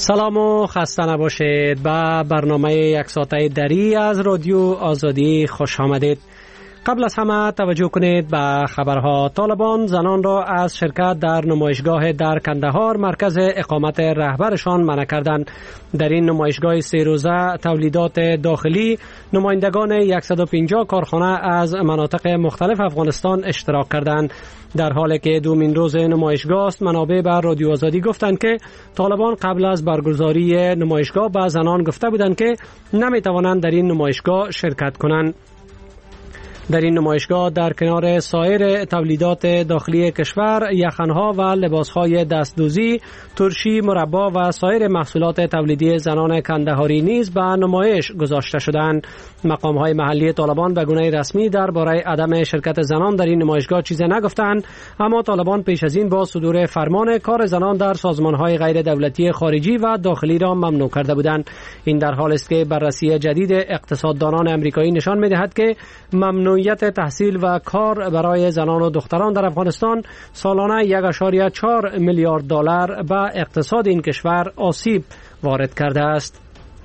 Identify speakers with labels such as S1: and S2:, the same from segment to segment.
S1: سلام و خسته نباشید. به برنامه یک ساعته دری از رادیو آزادی خوش آمدید. قبل از همه توجه کنید به خبرها. طالبان زنان را از شرکت در نمایشگاه در کندهار مرکز اقامت رهبرشان منع کردند. در این نمایشگاه 3 روزه تولیدات داخلی نمایندگان 150 کارخانه از مناطق مختلف افغانستان اشتراک کردند. در حالی که دومین روز نمایشگاه است، منابع به رادیو آزادی گفتند که طالبان قبل از برگزاری نمایشگاه به زنان گفته بودند که نمیتوانند در این نمایشگاه شرکت کنند. در این نمایشگاه در کنار سایر تولیدات داخلی کشور، یخنها و لباسهای دستدوزی، ترشی، مربا و سایر محصولات تولیدی زنان کندهاری نیز به نمایش گذاشته شدند. مقامهای محلی طالبان به گونه رسمی درباره عدم شرکت زنان در این نمایشگاه چیزی نگفتند، اما طالبان پیش از این با صدور فرمان کار زنان در سازمانهای غیر دولتی خارجی و داخلی را ممنوع کرده بودند. این در حال است که بررسی جدید اقتصاددانان امریکایی نشان می‌دهد که ممنوعیت تحصیل و کار برای زنان و دختران در افغانستان سالانه 1.4 میلیارد دلار به اقتصاد این کشور آسیب وارد کرده است.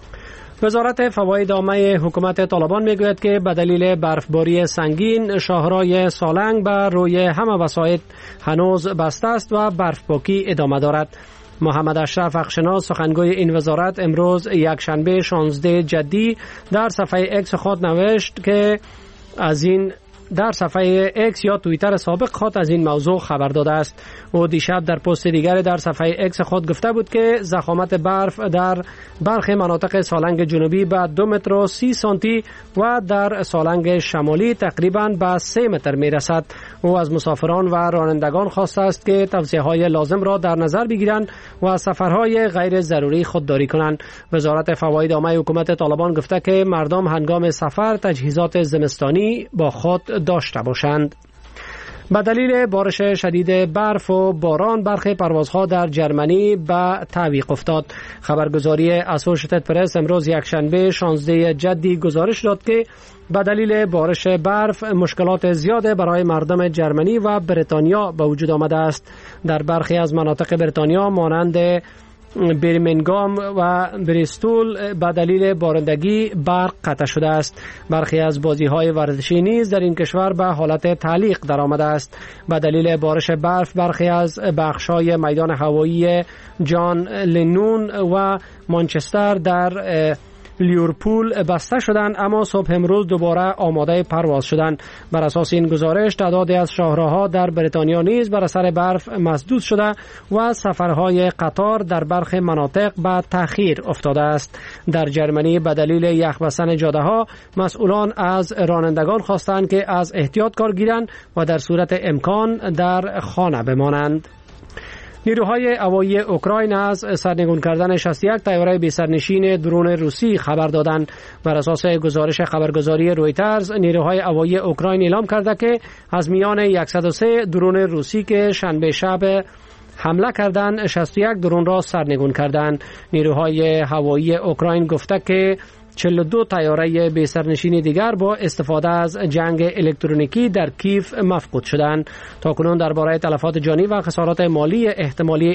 S1: وزارت فواید عامه حکومت طالبان میگوید که به دلیل برفباری سنگین شاهرای سالنگ بر روی همه وسایط هنوز بسته است و برفپاکی ادامه دارد. محمد اشرف اخشناس سخنگوی این وزارت امروز یکشنبه 16 جدی در صفحه اکس خود نوشت که از این در صفحه اکس یا توییتر سابق خود از این موضوع خبر داده است. او دیشب در پست دیگر در صفحه اکس خود گفته بود که ضخامت برف در برخی مناطق سالنگ جنوبی به 2 متر و 30 سانتی و در سالنگ شمالی تقریباً به 3 متر می رسد. او از مسافران و رانندگان خواسته است که توصیه‌های لازم را در نظر بگیرند و از سفرهای غیر ضروری خودداری کنند. وزارت فواید عامه حکومت طالبان گفته که مردم هنگام سفر تجهیزات زمستانی با خود داشته باشند. به دلیل بارش شدید برف و باران برخی پروازها در جرمنی به تعویق افتاد. خبرگزاری اسوشیتد پرس امروز یکشنبه 16 جدی گزارش داد که به دلیل بارش برف مشکلات زیاده برای مردم جرمنی و بریتانیا به وجود آمده است. در برخی از مناطق بریتانیا مانند برمنگام و بریستول به دلیل بارندگی برق قطع شده است. برخی از بازی‌های ورزشی نیز در این کشور به حالت تعلیق درآمده است. به دلیل بارش برف برخی از بخش‌های میدان هوایی جان لنون و مانچستر در لیورپول بسته شدند، اما صبح امروز دوباره آماده پرواز شدند. بر اساس این گزارش تعدادی از شاهراه‌ها در بریتانیا نیز بر اثر برف مسدود شده و سفرهای قطار در برخی مناطق به تأخیر افتاده است. در جرمنی به دلیل یخ بستن جاده‌ها مسئولان از رانندگان خواستند که از احتیاط کار گیرند و در صورت امکان در خانه بمانند. نیروهای هوایی اوکراین از سرنگون کردن 61 طیاره بی‌سرنشین درون روسی خبر دادند. بر اساس گزارش خبرگزاری رویترز، نیروهای هوایی اوکراین اعلام کرده که از میان 103 درون روسی که شنبه شب حمله کردند، 61 درون را سرنگون کردند. نیروهای هوایی اوکراین گفته که 42 طیاره بی‌سرنشین دیگر با استفاده از جنگ الکترونیکی در کیف مفقود شدند. تاکنون درباره تلفات جانی و خسارات مالی احتمالی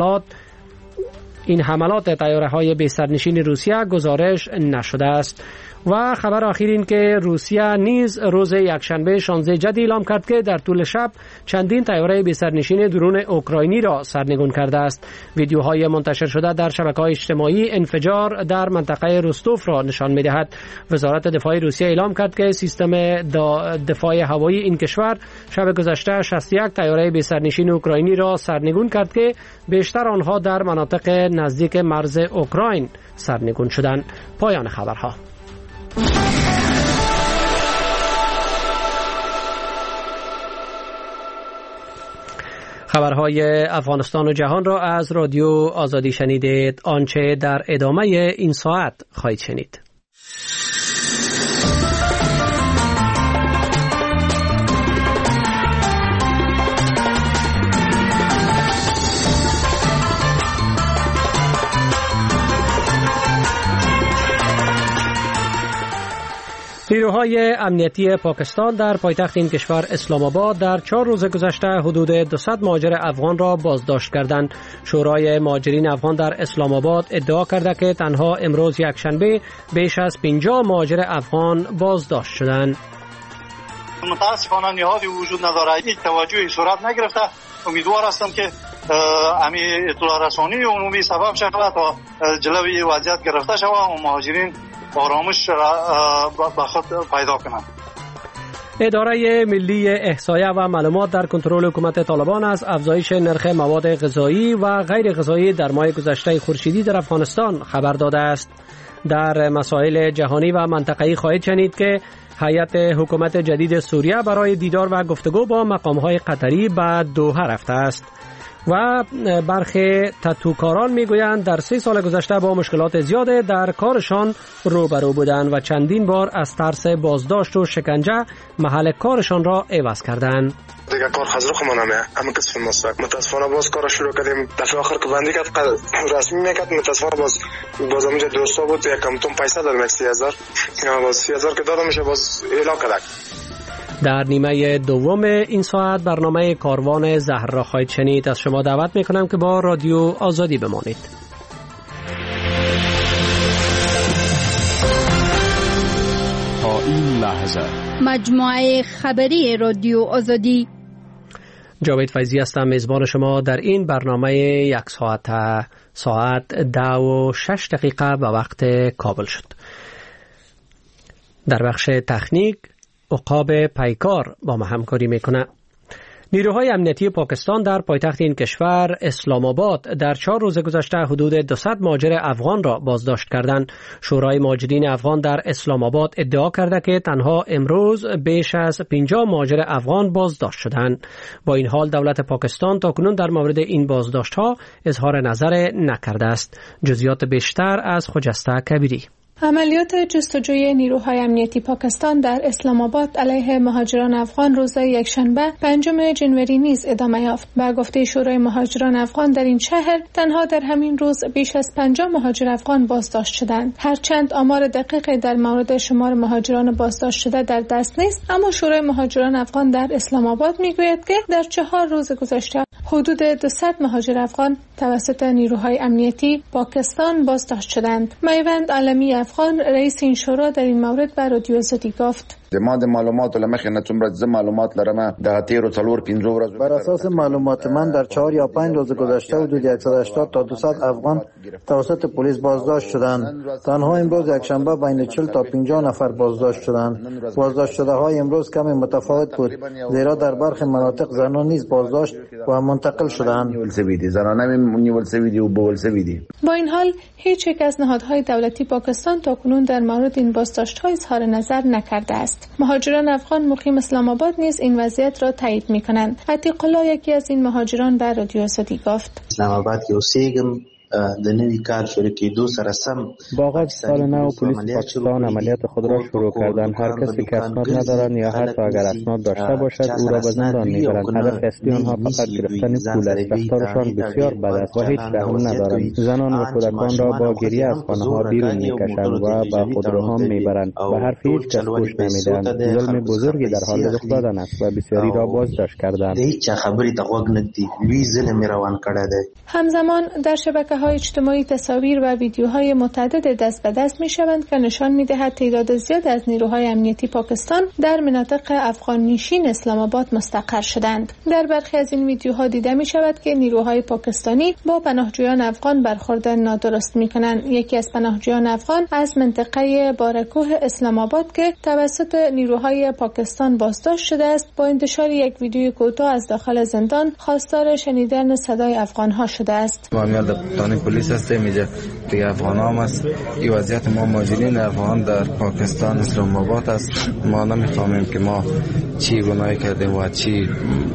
S1: این حملات طیاره‌های بی‌سرنشین روسیه گزارش نشده است. و خبر اخیر این که روسیه نیز روز یکشنبه 16 جدی اعلام کرد که در طول شب چندین طیاره بی‌سرنشین درون اوکراینی را سرنگون کرده است. ویدیوهای منتشر شده در شبکه‌های اجتماعی انفجار در منطقه روستوف را نشان می‌دهد. وزارت دفاع روسیه اعلام کرد که سیستم دفاع هوایی این کشور شب گذشته 61 طیاره بی‌سرنشین اوکراینی را سرنگون کرد که بیشتر آنها در مناطق نزدیک مرز اوکراین سرنگون شدند. پایان خبرها. خبرهای افغانستان و جهان را از رادیو آزادی شنیدید. آنچه در ادامه این ساعت خواهید شنید. نیروهای امنیتی پاکستان در پایتخت این کشور اسلام آباد در 4 روز گذشته حدود 200 مهاجر افغان را بازداشت کردند. شورای مهاجرین افغان در اسلام آباد ادعا کرده که تنها امروز یکشنبه بیش از 50 مهاجر افغان بازداشت شدند.
S2: متاسفانه نهادی وجود نداره، هیچ توجهی صورت نگرفته. امیدوار هستم که امی اطلاع رسانی عمومی سبب شود تا جلوی وضعیت گرفته شود و مهاجرین آرامش به خود پیدا کنند.
S1: اداره ملی احصایه و معلومات در کنترل حکومت طالبان از افزایش نرخ مواد غذایی و غیر غذایی در ماه گذشته خورشیدی در افغانستان خبر داده است. در مسائل جهانی و منطقه‌ای خواهید شنید که هیئت حکومت جدید سوریه برای دیدار و گفتگو با مقام‌های قطری به دوحه رفته است و برخی تتوکاران میگویند در 3 سال گذشته با مشکلات زیاد در کارشان روبرو بودند و چندین بار از ترس بازداشت و شکنجه محل کارشان را عوض کردند.
S3: دیگه کار خزر خمانمه اما کسب مستق متاسفانه باز کار شروع کردیم. دفعه آخر که بندی کرد رسمی میکرد متاسفانه باز اونجا دوستا بود یکم تون پیسه دادم 30,000 باز 30,000 که دادم میشه باز اعلام کرد.
S1: در نیمه دوم این ساعت برنامه کاروان زهر را خواهید شنید. از شما دعوت میکنم که با رادیو آزادی بمانید.
S4: تا این لحظه
S5: مجموعه خبری رادیو آزادی.
S1: جاوید فیضی هستم میزبان شما در این برنامه 1 ساعت 10:06 به وقت کابل شد. در بخش تکنیک عقاب پیکار با ما همکاری میکنه. نیروهای امنیتی پاکستان در پایتخت این کشور اسلام آباد در 4 روز گذشته حدود 200 مهاجر افغان را بازداشت کردند. شورای مهاجرین افغان در اسلام آباد ادعا کرده که تنها امروز بیش از 50 مهاجر افغان بازداشت شدند. با این حال دولت پاکستان تاکنون در مورد این بازداشت‌ها اظهار نظر نکرده است. جزئیات بیشتر از خجسته کبیری.
S6: عملیات جستجوی نیروهای امنیتی پاکستان در اسلام آباد علیه مهاجران افغان روز یکشنبه 5 جنوری نیز ادامه یافت. به گفته شورای مهاجران افغان در این شهر تنها در همین روز بیش از 50 مهاجر افغان بازداشت شدند. هرچند آمار دقیقی در مورد شمار مهاجران بازداشت شده در دست نیست، اما شورای مهاجران افغان در اسلام آباد میگوید که در 4 روز گذشته حدود 200 مهاجر افغان توسط نیروهای امنیتی پاکستان بازداشت شدند. میوند عالمی افغان رئیس این شورا در این مورد به رادیو آزادی گفت:
S7: ما د معلوماتو لمخې نه څومره معلومات لرم د 13 څلور 15 ورځې
S8: بر اساس معلومات من در 4 یا 5 روز گذشته حدود 180 تا 200 افغان توسط پلیس بازداشت شدند. تنها امروز یکشنبه بین 40 تا 50 نفر بازداشت شدند. بازداشت شده های امروز کمی متفاوت بود، زیرا در برخی مناطق زنان نیز بازداشت و منتقل شدند.
S6: با این حال هیچ یک از نهادهای دولتی پاکستان تاکنون در مورد این بازداشت‌ها اظهار نظر نکرده است. مهاجران افغان مقیم اسلام آباد نیز این وضعیت را تایید می‌کنند. عتیق الله یکی از این مهاجران به رادیو آزادی گفت:
S9: اسلام آباد کې اوسېږم د نوي کار شروع کېدو سره سم
S10: با آغاز سال نو پلیس پاکستان عملیات خود را شروع کردند. هر کسی که اسناد ندارد یا حتی اگر اسناد داشته باشد او را به زندان می‌برند. هدف اصلی آنها فقط گرفتن پول است. رفتارشان بسیار بد است و هیچ رحم ندارند. زنان و کودکان را با گریه از خانه‌ها بیرون می‌کشند و به خودروها می‌برند و حرف هیچ کس گوش نمی‌دهند. ظلم بزرگی در حال رخ دادن است و بسیاری را بازداشت کردند.
S9: هیچ خبری ته غوږ نه دی. لوی ظلم روان کړی دی.
S6: همزمان در شبکه‌های اجتماعی تصاویر و ویدیوهای متعدد دست به دست می‌شوند که نشان می‌دهد تعداد زیاد از نیروهای امنیتی پاکستان در مناطق افغان نشین اسلام آباد مستقر شدند. در برخی از این ویدیوها دیده می‌شود که نیروهای پاکستانی با پناهجویان افغان برخورد نادرست می‌کنند. یکی از پناهجویان افغان از منطقه بارکوه اسلام آباد که توسط نیروهای پاکستان بازداشت شده است، با انتشار یک ویدیوی کوتاه از داخل زندان خواستار شنیدن صدای افغان‌ها شده است.
S11: پلیس هستیم اینجا دیگه افغان هم است. این وضعیت ما مهاجرین افغان در پاکستان اسلام آباد است. ما نمیفهمیم که ما چی گناهی کردیم و چی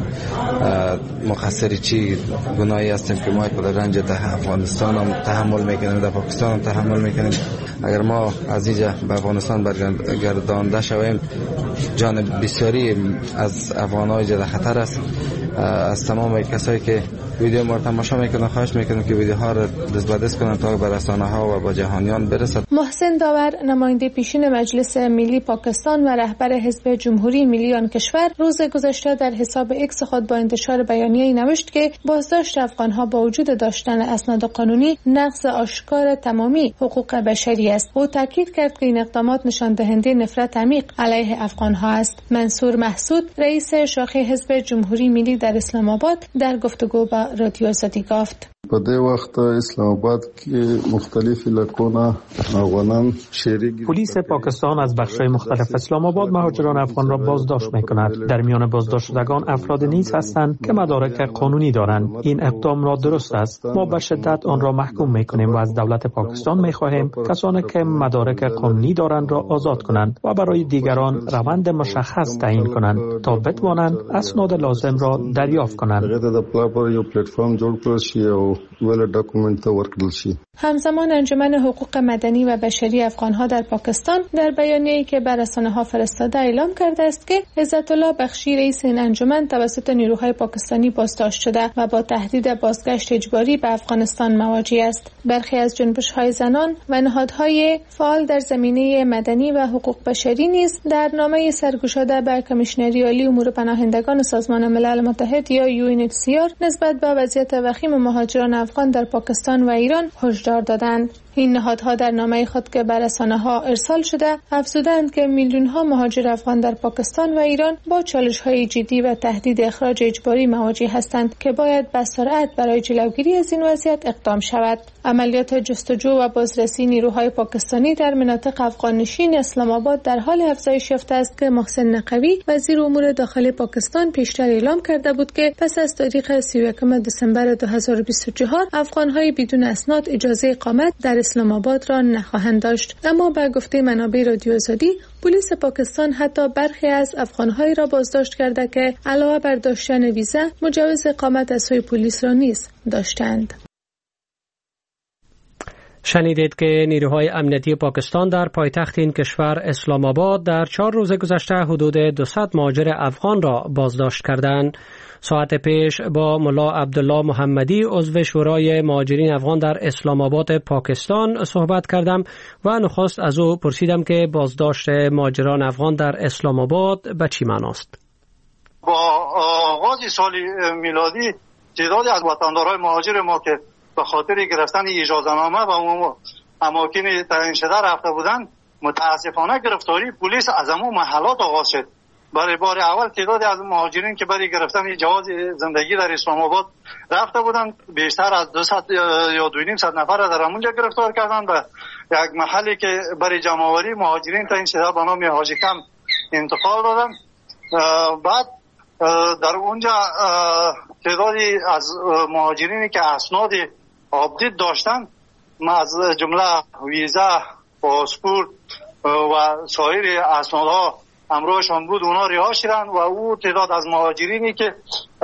S11: مقصر چی گناهی هستیم که ما در رنج افغانستان هم تحمل میکنیم، در پاکستان هم تحمل میکنیم. اگر ما از اینجا به افغانستان برگردانده شویم جان بسیاری از افغان‌ها در خطر است. از تمام کسایی که ویدیو ما رو تماشا میکنن. خواهش میکنم که ویدیوها رو دست کنن تا به رسانه‌ها و با جهانیان برسد.
S6: محسن داور نماینده پیشین مجلس ملی پاکستان و رهبر حزب جمهوری ملی آن کشور روز گذشته در حساب ایکس خود با انتشار بیانیه‌ای نوشت که بازداشت افغان‌ها با وجود داشتن اسناد قانونی نقض آشکار تمامی حقوق بشری است. او تاکید کرد که این اقدامات نشان دهنده نفرت عمیق علیه افغان‌ها است. منصور محسود رئیس شاخه حزب جمهوری ملی در اسلام آباد در گفتگو با رادیو آزادی گفت:
S12: په دې وخت اسلام آباد کې مختلف علاقونه افغانان شریک.
S13: پلیس پاکستان از بخش‌های مختلف اسلام آباد مهاجران افغان را بازداشت می‌کند. در میان بازداشت شدگان افراد نیز هستند که مدارک قانونی دارند. این اقدام را درست است. ما به شدت آن را محکوم می‌کنیم و از دولت پاکستان می‌خواهیم کسانی که مدارک قانونی دارند را آزاد کنند و برای دیگران روند مشخص تعیین کنند تا بتوانند اسناد لازم را دریافت کنند.
S6: همزمان انجمن حقوق مدنی و بشری افغان‌ها در پاکستان در بیانیه‌ای که بر رسانه‌ها فرستاده اعلام کرده است که عزت الله بخشی رئیس این انجمن توسط نیروهای پاکستانی بازداشت شده و با تهدید بازگشت اجباری به افغانستان مواجه است. برخی از جنبش‌های زنان و نهادهای فعال در زمینه مدنی و حقوق بشری نیز در نامه سرگشاده به کمیشنری عالی امور پناهندگان سازمان ملل متحد یا UNHCR نسبت به وضعیت وخیم مهاجران افغان در پاکستان و ایران هشدار دادند. این نهادها در نامه خود که به رسانه‌ها ارسال شده افزودند که میلیون‌ها مهاجر افغان در پاکستان و ایران با چالش‌های جدی و تهدید اخراج اجباری مواجه هستند که باید به سرعت برای جلوگیری از این وضعیت اقدام شود. عملیات جستجو و بازرسی نیروهای پاکستانی در مناطق افغان‌نشین اسلام آباد در حال افزایش یافته است که محسن نقوی وزیر امور داخلی پاکستان پیشتر اعلام کرده بود که پس از تاریخ 31 دسامبر 2024 افغان‌های بدون اسناد اجازه اقامت در اسلام آباد را نخواهند داشت. اما به گفته منابع رادیو آزادی پلیس پاکستان حتی برخی از افغان‌های را بازداشت کرده که علاوه بر داشتن ویزا مجوز اقامت از سوی پلیس را نیز داشتند.
S1: شنیدید که نیروهای امنیتی پاکستان در پایتخت این کشور اسلام آباد در 4 روز گذشته حدود 200 مهاجر افغان را بازداشت کردند. ساعت پیش با ملا عبدالله محمدی عضو شورای مهاجرین افغان در اسلام آباد پاکستان صحبت کردم و نخست از او پرسیدم که بازداشت مهاجران افغان در اسلام آباد به چی معناست؟
S2: با آغاز سال میلادی تعدادی از وطندارای مهاجر ما که به خاطر گرفتن اجازه‌نامه و اماکن تعیین شده رفته بودند متاسفانه گرفتاری پلیس از همون محلات آغاز شد. برای بار اول تعدادی از مهاجرین که برای گرفتن جواز زندگی در اسلام آباد رفته بودند بیشتر از 200 یا 250 نفر را در همونجا گرفتار کردند و یک محلی که برای جمع‌آوری مهاجرین تعیین شده به نام حاجی کم انتقال دادند. بعد در اونجا تعدادی از مهاجرینی که اسناد آپدیت داشتند از جمله ویزا، پاسپورت و سایر اسنادها همراهشان بود اونا رها شدند و او تعداد از مهاجرینی که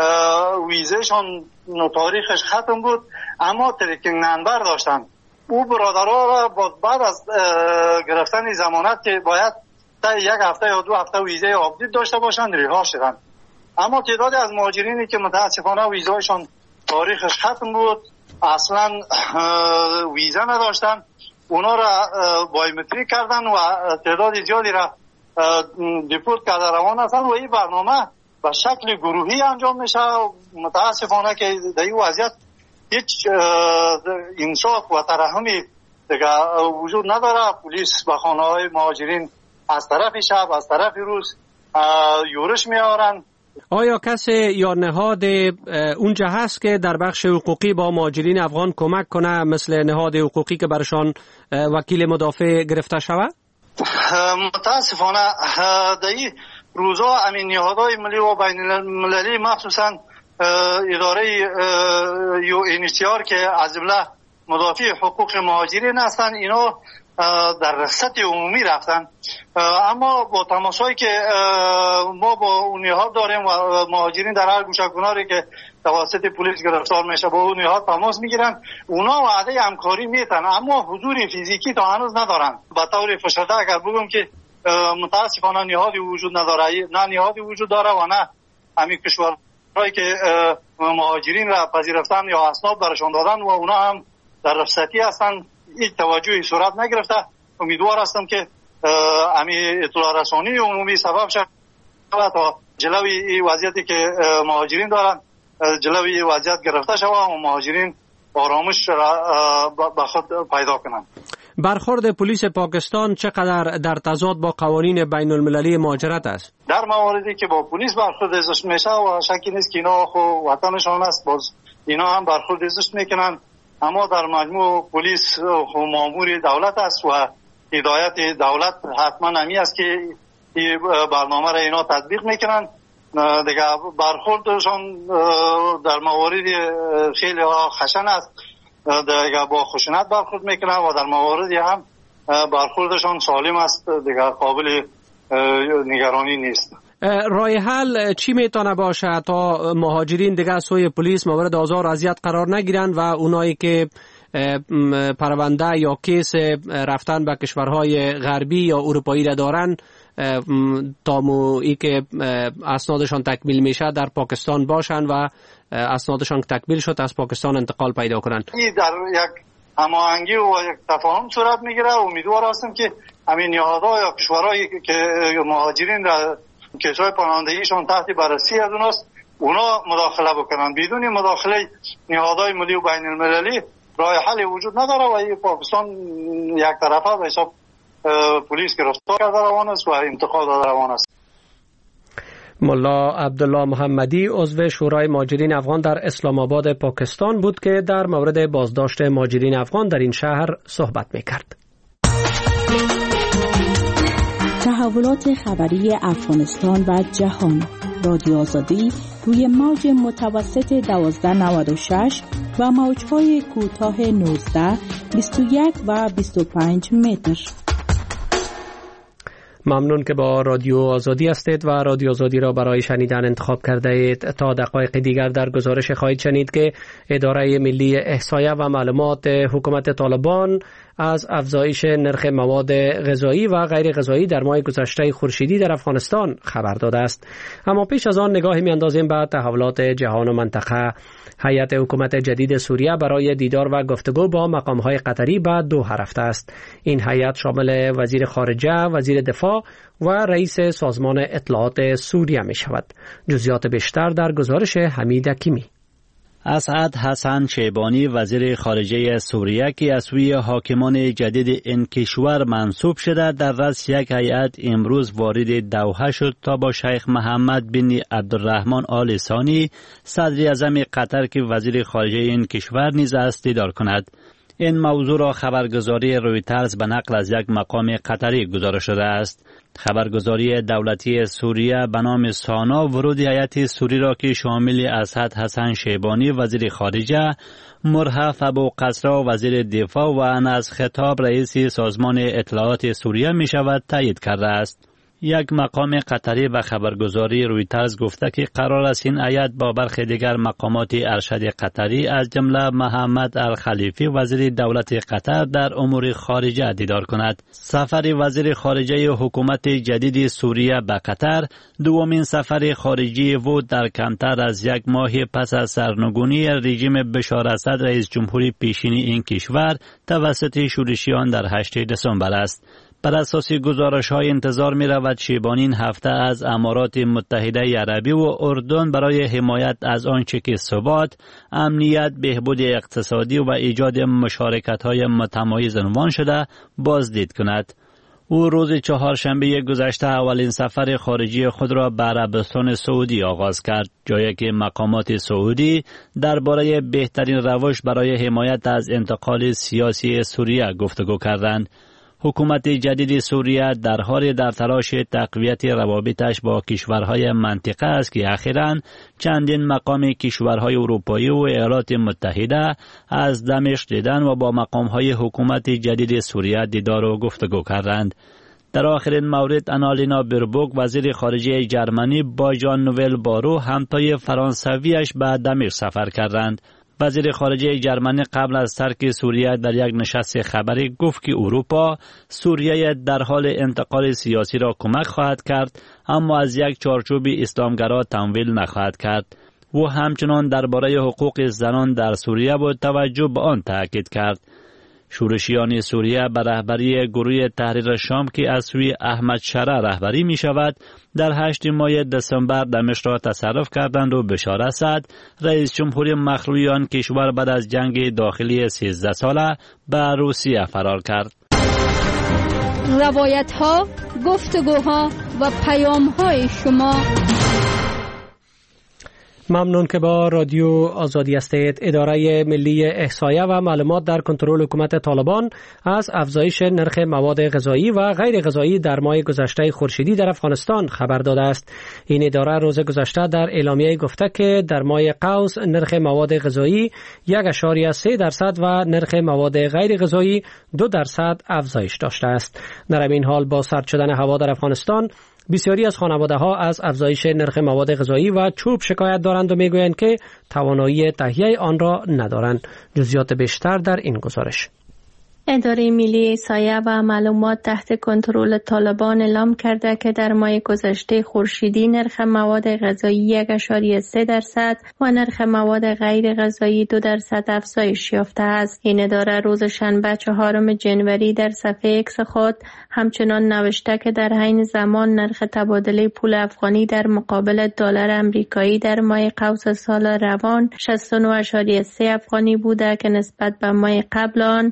S2: ویزاشان تاریخش ختم بود اما ترکینگ نمبر داشتند او برادرها را بعد از گرفتن ضمانت که باید تا 1 هفته یا 2 هفته ویزا آپدیت داشته باشند رها شدند. اما تعدادی از مهاجرینی که متاسفانه ویزایشان تاریخش ختم بود اصلا ویزا نداشتن اونا را بایومتریک کردن و تعداد زیادی را دیپورت کرده روان هستند و این برنامه به شکل گروهی انجام میشه. متاسفانه که در این وضعیت هیچ انصاف و ترحمی دیگه وجود نداره. پلیس به خانه های مهاجرین از طرف شب از طرف روز یورش میآورند.
S1: آیا کسی یا نهاد اونجا هست که در بخش حقوقی با مهاجرین افغان کمک کنه مثل نهاد حقوقی که برشان وکیل مدافع گرفته شود؟
S2: متاسفانه در این روزها همین نهادهای ملی و بین المللی مخصوصا اداره UNHCR که از جمله مدافع حقوق مهاجرین هستند اینا در رخصت عمومی رفتن اما با تماسایی که ما با اون نهاد داریم و مهاجرین در هر گوشه کناری که توسط پلیس گرفتار میشه با اون نهاد تماس میگیرن اونا وعده همکاری میتن اما حضور فیزیکی تا هنوز ندارن. به طور فشرده اگر بگم که متاسفانه نهادی وجود نداره نه نهادی وجود داره و نه همین کشور رای که مهاجرین را پذیرفتن یا اسناد برشان دادن و اونا هم در رخصتی هستن، هیچ توجهی صورت نگرفته. امیدوار هستم که امی اطلاع رسانی عمومی سبب شود تا جلوی وضعیتی که مهاجرین دارن جلوی وضعیت گرفته شود و مهاجرین آرامش را به خود پیدا کنند.
S1: برخورد پلیس پاکستان چقدر در تضاد با قوانین بین المللی مهاجرت است؟
S2: در مواردی که با پلیس برخورد زشت میشه و شکی نیست که اینا خو وطنشان است، باز اینا هم برخورد زشت میکنن، اما در مجموع پلیس خو مامور دولت است و هدایت دولت حتما همی است که این برنامه را اینا تطبیق میکنن. دیگه برخوردشان در موارد خیلی خشن است، دیگه با خشونت برخورد میکنن و در مواردی هم برخوردشان سالم است، دیگه قابل نگرانی نیست.
S1: راه حل چی میتونه باشه تا مهاجرین دیگه سوی پلیس مورد آزار و اذیت قرار نگیرن و اونایی که پرونده یا کیس رفتن به کشورهای غربی یا اروپایی را دارن تا مویی که اسنادشان تکمیل میشه در پاکستان باشن و اسنادشان تکمیل شد از پاکستان انتقال پیدا کنن؟
S2: این در یک هماهنگی و یک تفاهم صورت میگیره. امیدوار هستم که همین نهادها یا کشورهایی که مهاجرین را کیس‌های پناهندگیشان تحت بررسی از اوناست اونا مداخله بکنن. بدون مداخله نهادهای ملی و بین المللی راه حل وجود نداره و این پاکستان یک طرفه به حساب پلیس گرفتار کرده روان است و انتقال داده روان است.
S1: ملا عبدالله محمدی عضو شورای مهاجرین افغان در اسلام آباد پاکستان بود که در مورد بازداشت مهاجرین افغان در این شهر صحبت می‌کرد.
S14: تحولات خبری افغانستان و جهان، رادیو آزادی روی موج متوسط 1296 و موج‌های کوتاه 19 21 و 25 متر.
S1: ممنون که با رادیو آزادی هستید و رادیو آزادی را برای شنیدن انتخاب کرده اید. تا دقایق دیگر در گزارش خواهید شنید که اداره ملی احصایه و معلومات حکومت طالبان از افزایش نرخ مواد غذایی و غیر غذایی در ماه گذشته خورشیدی در افغانستان خبر داده است. اما پیش از آن نگاهی می‌اندازیم به تحولات جهان و منطقه. هیئت حکومت جدید سوریه برای دیدار و گفتگو با مقام‌های قطری به دوحه رفته است. این هیئت شامل وزیر خارجه، وزیر دفاع و رئیس سازمان اطلاعات سوریه می شود. جزئیات بیشتر در گزارش حمید حکیمی.
S15: اسعد حسن شیبانی وزیر خارجه سوریه که از سوی حاکمان جدید این کشور منصوب شده در رأس یک هیئت امروز وارد دوحه شد تا با شیخ محمد بن عبدالرحمن آل ثانی صدر اعظم قطر که وزیر خارجه این کشور نیز است دیدار کند. این موضوع را خبرگزاری رویترز به نقل از یک مقام قطری گزارش داده است. خبرگزاری دولتی سوریه به نام سانا ورود هیئت سوری را که شامل اسعد حسن شیبانی وزیر خارجه، مرحف ابو قصرا وزیر دفاع و انس خطاب رئیس سازمان اطلاعات سوریه می شود تایید کرده است. یک مقام قطری به خبرگزاری رویترز گفته که قرار است این هیئت با برخی دیگر مقامات ارشد قطری از جمله محمد الخلیفی وزیر دولت قطر در امور خارجه دیدار کند. سفر وزیر خارجه حکومت جدید سوریه به قطر دومین سفر خارجی بود در کمتر از یک ماه پس از سرنگونی رژیم بشار اسد رئیس جمهوری پیشین این کشور توسط شورشیان در 8 دسامبر است. بر اساس گزارش‌های انتظار می‌رود شیبانی این هفته از امارات متحده عربی و اردن برای حمایت از آنچه که ثبات، امنیت، بهبود اقتصادی و ایجاد مشارکت‌های متمایز عنوان شده بازدید کند. او روز چهارشنبه گذشته اولین سفر خارجی خود را به عربستان سعودی آغاز کرد، جایی که مقامات سعودی درباره بهترین روش برای حمایت از انتقال سیاسی سوریه گفتگو کردند. حکومت جدید سوریه در حال در تلاش تقویت روابطش با کشورهای منطقه است که اخیراً چندین مقام کشورهای اروپایی و ایالات متحده از دمشق دیدن و با مقامهای حکومت جدید سوریه دیدار و گفتگو کردند. در آخرین مورد آنالینا بربوک وزیر خارجه جرمنی با ژان نوئل بارو همتای فرانسویش به دمشق سفر کردند. وزیر خارجه جرمنی قبل از ترک سوریه در یک نشست خبری گفت که اروپا سوریه در حال انتقال سیاسی را کمک خواهد کرد، اما از یک چارچوب اسلامگرا تمویل نخواهد کرد. و همچنان درباره حقوق زنان در سوریه و توجه به آن تاکید کرد. شورشیان سوریه به رهبری گروه تحریر شام که از سوی احمد شرع رهبری می شود در 8 ماه دسامبر دمشق را تصرف کردند و بشار اسد رئیس جمهور مخلوع آن کشور بعد از جنگ داخلی 13 ساله به روسیه فرار کرد.
S5: روایت ها، گفتگوها و پیام های شما.
S1: ممنون که با رادیو آزادی هستید. اداره ملی احصایه و معلومات در کنترل حکومت طالبان از افزایش نرخ مواد غذایی و غیر غذایی در ماه گذشته خورشیدی در افغانستان خبر داده است. این اداره روز گذشته در اعلامیه گفته که در ماه قوس نرخ مواد غذایی 1.3% و نرخ مواد غیر غذایی 2% افزایش داشته است. در همین حال با سرد شدن هوا در افغانستان بسیاری از خانواده‌ها از افزایش نرخ مواد غذایی و چوب شکایت دارند و میگویند که توانایی تهیه آن را ندارند. جزئیات بیشتر در این گزارش.
S16: اداره ملی احصایه و معلومات تحت کنترل طالبان اعلام کرده که در ماه گذشته خورشیدی نرخ مواد غذایی 1.3% و نرخ مواد غیر غذایی 2% افزایش یافته است. این اداره روز شنبه 4 جنوری در صفحه ایکس خود همچنان نوشته که در عین زمان نرخ تبادله پول افغانی در مقابل دلار آمریکایی در ماه قوس سال روان 69.3 افغانی بوده که نسبت به ماه قبل آن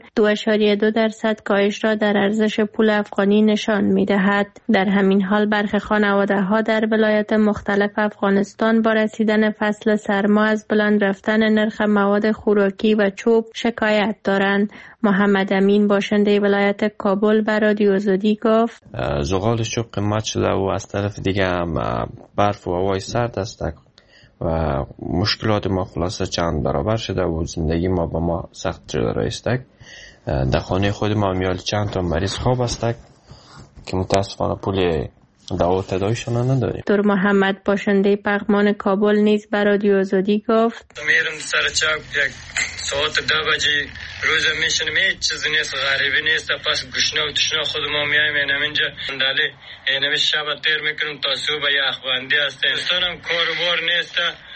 S16: 2.2% کاهش را در ارزش پول افغانی نشان می‌دهد. در همین حال برخی خانواده‌ها در ولایات مختلف افغانستان با رسیدن فصل سرما از بلند رفتن نرخ مواد خوراکی و چوب شکایت دارند. محمد امین باشنده ولایت کابل به رادیو آزادی گفت
S17: زغال چوب قیمت شده و از طرف دیگه هم برف و هوای سرد است و مشکلات ما خلاصه چند برابر شده و زندگی ما با ما سخت شده است. در خانه خود ما میال چند تا مریض خواب است که متاسفانه پول دوا تداویشون نداریم.
S16: دکتر محمد باشنده پغمان کابل نیز به رادیو آزادی گفت
S18: میرم سر چاپ یک ساعت 2 بجه روز میشنم هیچ چیزی نیست، غریبی نیست، پس گشنه و تشنه خود ما میایم اینجا انداله اینمی شب تیر میکنم تا صبح یخ بندی است. دوستانم کار بار نیست،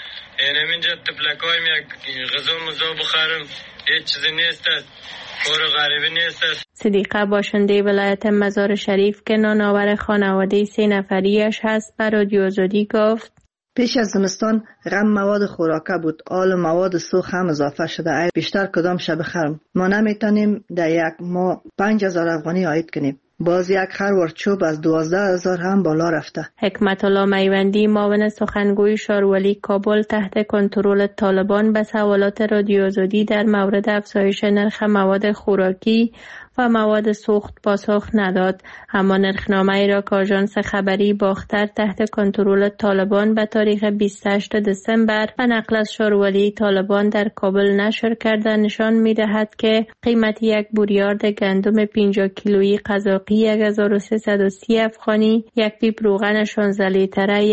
S18: اینجا تپلکایم یک غذا مزا بخورم هیچ چیزی نیست، کار غریبی نیست.
S16: صدیقه باشنده ولایت مزار شریف که نانآور خانواده 3 نفریش هست به رادیو آزادی گفت
S19: پیش از زمستان غم مواد خوراکه بود، حال مواد سوخت هم اضافه شده. بیشتر کدام شب خرم ما نمیتونیم در یک ماه 5000 افغانی عاید کنیم. باز یک خروار چوب از 12000 هم بالا رفته.
S16: حکمت الله میوندی معاون سخنگوی شارولی کابل تحت کنترل طالبان به سوالات رادیو آزادی در مورد افزایش نرخ مواد خوراکی و مواد سوخت پاسخ نداد، اما نرخنامه‌ای را که آژانس خبری باختر تحت کنترل طالبان به تاریخ 28 دسامبر به نقل از شارولی طالبان در کابل نشر کرده نشان می‌دهد که قیمت یک بوریارد گندم 50 کیلویی قزاقی 1330 افغانی، یک پیپ روغن 16 لیتره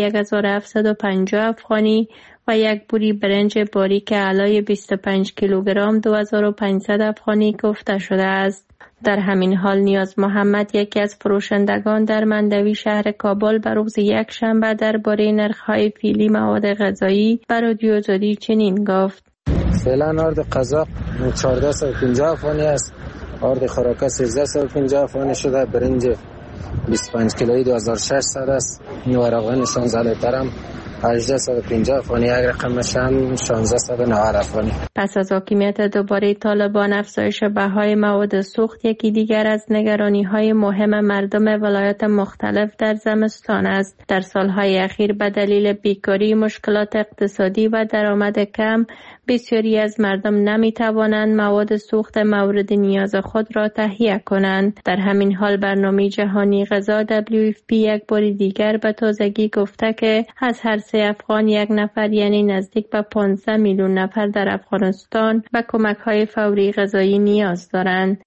S16: 1750 افغانی و یک بوری برنج باریک علای 25 کیلوگرم 2500 افغانی گفته شده است. در همین حال نیاز محمد یکی از فروشندگان در مندوی شهر کابل به روز یک شنبه درباره نرخ‌های فعلی مواد غذایی به رادیو آزادی چنین گفت:
S20: فعلا آرد قزاق 1450 افغانی است، آرد خوراکه 1350 افغانی شده، برنج 25 کیلویی 2600 است، نیو روغن 16 لیتر 1850 افغانی، یک رقمش هم 1690 افغانی.
S16: پس از حاکمیت دوباره طالبان افزایش بهای مواد سوخت یکی دیگر از نگرانی‌های مهم مردم ولایات مختلف در زمستان است. در سالهای اخیر به دلیل بیکاری، مشکلات اقتصادی و درآمد کم بسیاری از مردم نمی‌توانند مواد سوخت مورد نیاز خود را تهیه کنند. در همین حال برنامه جهانی غذا WFP یک بار دیگر به تازگی گفته که از هر 3 افغان یک نفر یعنی نزدیک به 15 میلیون نفر در افغانستان به کمک‌های فوری غذایی نیاز دارند.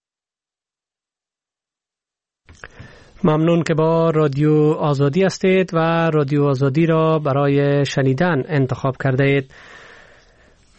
S1: ممنون که با رادیو آزادی هستید و رادیو آزادی را برای شنیدن انتخاب کرده اید.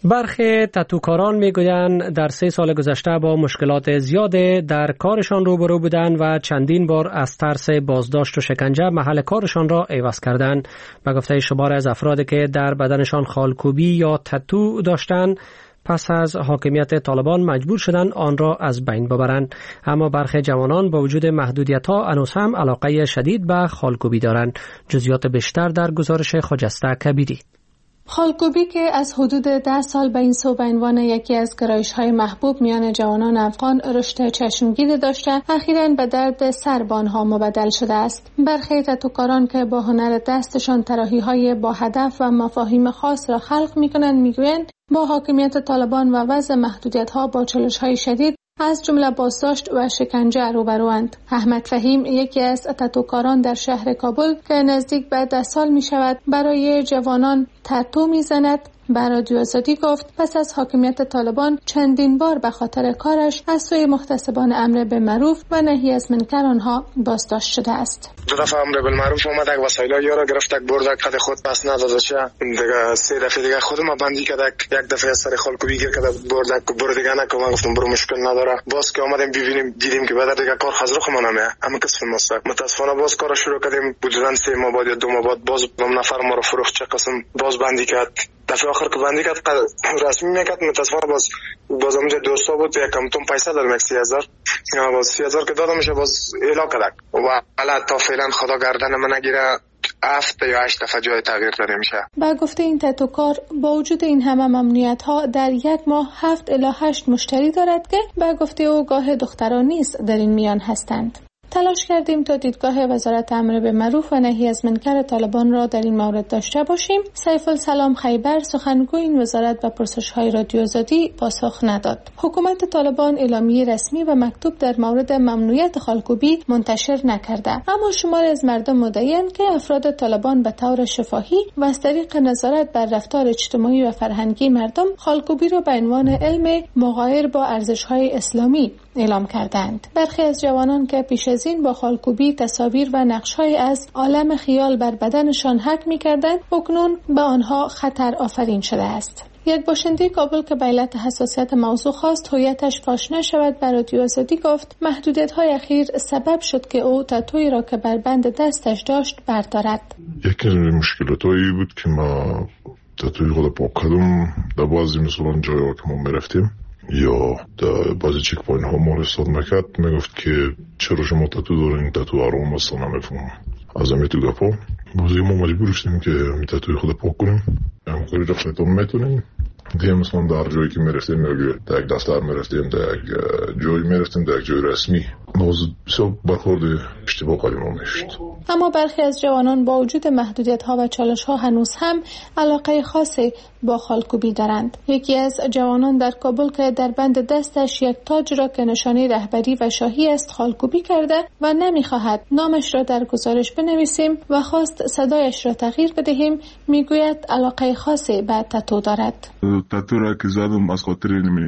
S1: برخی تتوکاران میگویند در 3 سال گذشته با مشکلات زیاده در کارشان روبرو بودند و چندین بار از ترس بازداشت و شکنجه محل کارشان را عوض کردند. به گفته شمار از افرادی که در بدنشان خالکوبی یا تتو داشتند، پس از حاکمیت طالبان مجبور شدند آن را از بین ببرند. اما برخی جوانان با وجود محدودیت‌ها هنوز هم علاقه شدید به خالکوبی دارند. جزئیات بیشتر در گزارش خجسته کبیری.
S6: خالکوبی که از حدود 10 سال به این سو به عنوان یکی از گرایش‌های محبوب میان جوانان افغان رشد چشمگیر داشته، اخیراً به درد سر به آنها مبدل شده است. برخی تتوکاران که با هنر دستشان طراحی‌های با هدف و مفاهیم خاص را خلق می‌کنند می‌گویند با حاکمیت طالبان و وضع محدودیت‌ها با چالش‌های شدید از جمله بازداشت و شکنجه روبروند. احمد فهیم یکی از تتوکاران در شهر کابل که نزدیک به 10 سال می شود برای جوانان تتو می زند به رادیو آزادی گفت پس از حاکمیت طالبان چندین بار به خاطر کارش از سوی محتسبان امر بالمعروف و نهی از منکر آنها بازداشت شده است.
S3: 2 دفعه امر بالمعروف اومدک وسایل یارو گرفتک بردک قد خود پس نداده شه دیگه 3 دفعه دیگه خودم بندی کردک، یک دفعه از سر خالکوبی گیر کرده بردک برو دیگه نکو. من گفتم برو مشکل نداره. باز که اومدیم ببینیم دیدیم که بعد دیگه کار خزر خمانه اما کسب ماست. متاسفانه باز کار شروع کردیم بودن 3 ماه بعد یا 2 ماه بعد باز نفر ما رو فروخت چه قسم باز بندی کرد. دفعه آخر که بندی کرد رسمی میکرد متاسفانه باز اونجا دوستا بود یکم تون پیسه دادم 30,000 باز 30,000 که دادم میشه باز اعلام کردک و حالا تا فعلا خدا گردن من نگیره 7 یا 8 دفعه جای تغییر داده میشه.
S6: با گفته این تتوکار با وجود این همه ممنوعیت ها در یک ماه 7 الی 8 مشتری دارد که با گفته او گاه دختران نیز در این میان هستند. تلاش کردیم تا دیدگاه وزارت امر بالمعروف و نهی از منکر طالبان را در این مورد داشته باشیم. سیف السلام خیبر سخنگوی این وزارت به پرسش‌های رادیو آزادی پاسخ نداد. حکومت طالبان اعلامیه رسمی و مکتوب در مورد ممنوعیت خالکوبی منتشر نکرده، اما شمار از مردم مدعی‌اند که افراد طالبان به طور شفاهی و از طریق نظارت بر رفتار اجتماعی و فرهنگی مردم خالکوبی را به عنوان علم مغایر با ارزش‌های اسلامی اعلام کردند. برخی از جوانان که پیش از این با خالکوبی تصاویر و نقش‌های از عالم خیال بر بدنشان حک می‌کردند، اکنون به آنها خطر آفرین شده است. یک باشنده کابل که به علت حساسیت موضوع خواست هویتش فاش نشود به رادیو آزادی گفت محدودیت‌های اخیر سبب شد که او تتویی را که بر بند دستش داشت بردارد.
S12: یکی از مشکلاتایی بود که ما تتویی خود پاک کردم در بعضی مثلا جایی که ما می‌رفتیم یا در بعضی چک پوینت ها ما رو استاد میکرد میگفت که چرا شما تتو دارین، تتو حرام است نمیفهمم. از همین تو گپا بازی ما مجبور شدیم که تتوی خود پاک کنیم. همکاری را خودتون میتونیم دیگه. مثلا در جایی که میرفتیم در یک دفتر میرفتیم، در یک جایی میرفتیم، در یک جای رسمی باز بسیار برخورد اشتباه قدیم ها میشد.
S6: اما برخی از جوانان با وجود محدودیت ها و چالش ها هنوز هم علاقه خاصی با خالکوبی دارند. یکی از جوانان در کابل که در بند دستش یک تاج را که نشانه رهبری و شاهی است خالکوبی کرده و نمیخواهد نامش را در گزارش بنویسیم و خواست صدایش را تغییر بدهیم، میگوید علاقه خاصی به تتو دارد.
S12: تتو را که زدم از خاطر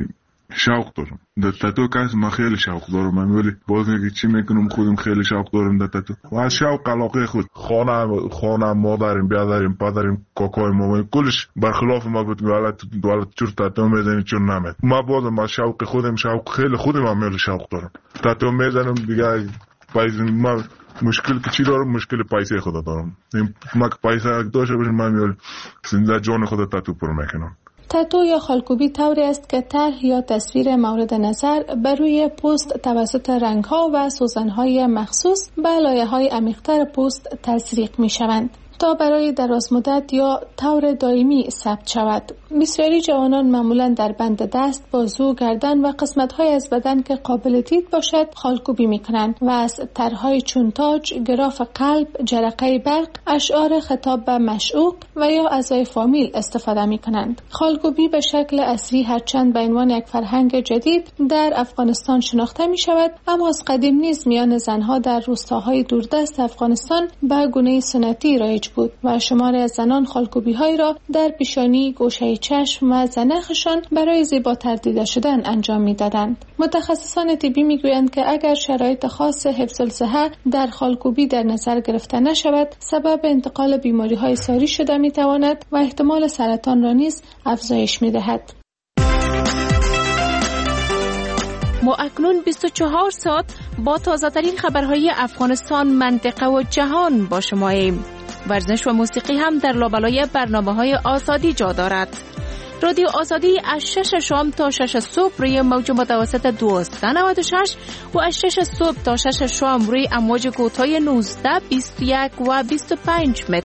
S12: شوق دارم. در تتو کس من خیلی شوق دارم. من ولی باز نگه چی میکنم خودم خیلی شوق دارم در تتو و از شوق علاقه خود خانه مادریم بیادریم پدریم کاکای مامای کلش برخلاف ما بود. ولت چور تتو میزنی چور نمید. ما بازم از شوق خودم شوق خیلی خودم هم خیلی شوق دارم. تتو میزنم دیگه من مشکل که چی دارم مشکل پیسه خدا دارم. من که پیسه داشته باشم من میال زنده جان خدا تتو پر میکنم.
S6: تتو یا خالکوبی طوری است که طرح یا تصویر مورد نظر بر روی پوست توسط رنگ‌ها و سوزن‌های مخصوص به لایه‌های عمیق‌تر پوست تزریق می‌شوند تا برای دراز مدت یا طور دائمی ثبت شود. بسیاری جوانان معمولاً در بند دست، بازو، گردن و قسمت‌های از بدن که قابل دید باشد خالکوبی می‌کنند و از طرح‌های چون تاج، گراف قلب، جرقه برق، اشعار خطاب به معشوق و یا اعضای فامیل استفاده می‌کنند. خالکوبی به شکل عصری هرچند به عنوان یک فرهنگ جدید در افغانستان شناخته می‌شود، اما از قدیم نیز میان زن‌ها در روستاهای دوردست افغانستان به گونه سنتی رایج رواج بود و شماری از زنان خالکوبی‌هایی را در پیشانی، گوشه چشم و زنخشان برای زیباتر دیده شدن انجام می‌دادند. متخصصان طبی می‌گویند که اگر شرایط خاص حفظ الصحه در خالکوبی در نظر گرفته نشود، سبب انتقال بیماری‌های ساری شده می‌تواند و احتمال سرطان را نیز افزایش می‌دهد.
S21: ما اکنون 24 ساعت با تازه‌ترین خبرهای افغانستان، منطقه و جهان با شماییم. ورزش و موسیقی هم در لابلای برنامه‌های آزادی جا دارد. رادیو آزادی از 6 شام تا 6 صبح روی موج متوسط 1296 و از 6 صبح تا 6 شام روی امواج کوتاه 19، 21 و 25 متر